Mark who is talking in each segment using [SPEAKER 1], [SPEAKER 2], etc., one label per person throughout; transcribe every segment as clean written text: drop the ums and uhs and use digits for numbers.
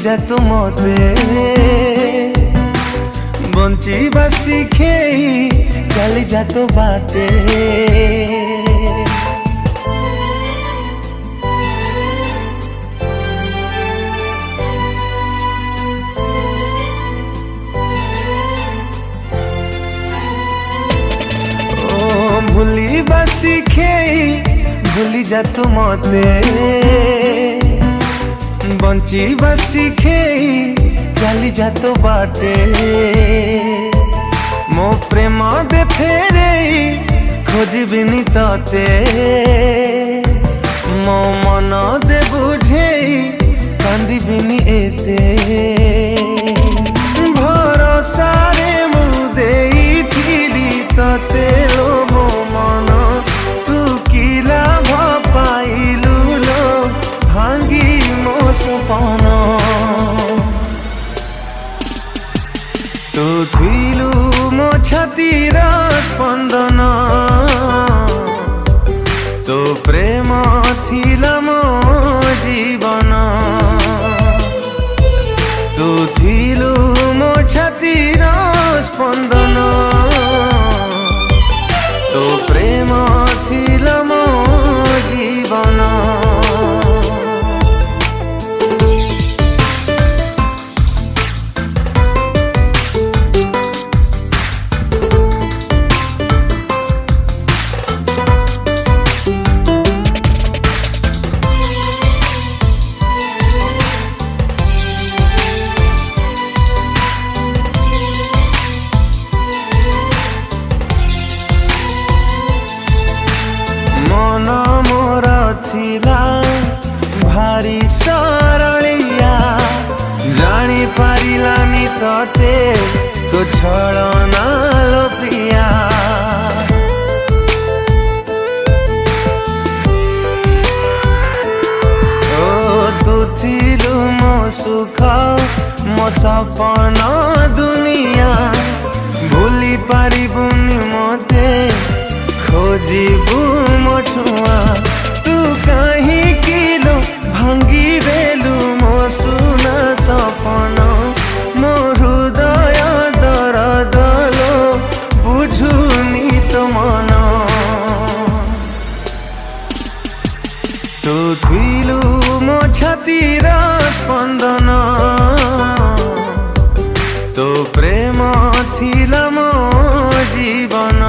[SPEAKER 1] जा तू मते बंचिबा शिखेई चली जा तो बाटे। भूलिबा शिखेई भूली जा तू मते बंचिबा शिखेई चली जा तो बाटे। मो प्रेम दे फेरे खोजबिनी तते मो मन दे बुझेई कांदिबिनी एते। भरोसा रे मु देइथिली तते लो मो मन तू की लाभ पाइलु लो भांगी मो सपन। तू थिलु मो छातीर स्पंदन तो प्रेम थिला मो जीवन। तू थिलु मो छातीर स्पंदन तो प्रेम थिला मो जीवन। मन मोर थिला भारी सरलिया जानी पारिलानी तते तो छलना लो प्रिया। ओ तू थिलु मो सुख मो सपन दुनिया भूली पारिबुनी मते खोजिबु मो छुआ। तू कहीं किलो भांगी देलु मो सुना सपन मो हृदय दर्द लो बुझुनी तो मन। तू थिलु मो छातीर स्पंदन तो प्रेम थिला मो जीवन।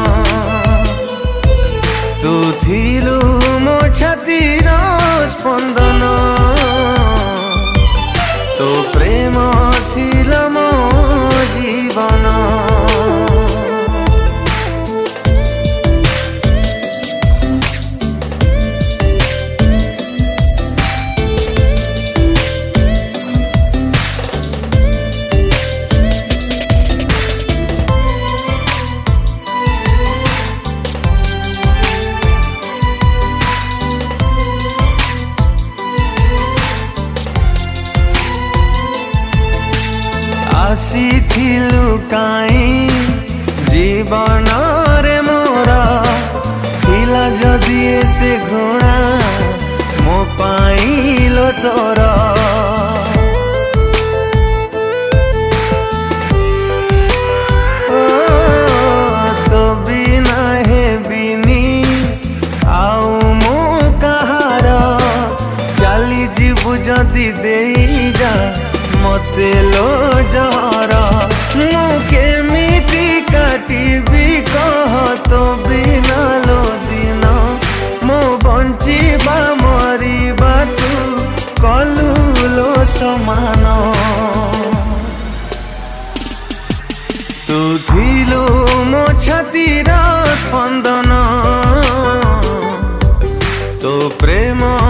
[SPEAKER 1] तू थिलु मो छातीर स्पंदन तो प्रेम थिला मो जीवन। आसीथिलु काई जीवन रे मोर थिला जदि एते घृणा मो पाइलो तोर। तो बिना हेबिनी आउ मो कहार चली जीवु जदि देई जा मते लो जहर। मु केमिति काटिबी कह तो बिना लो दिन मो बंचिबा मरिबा तू कलु लो समान। तू थिलु मो छातीर स्पंदन तो प्रेम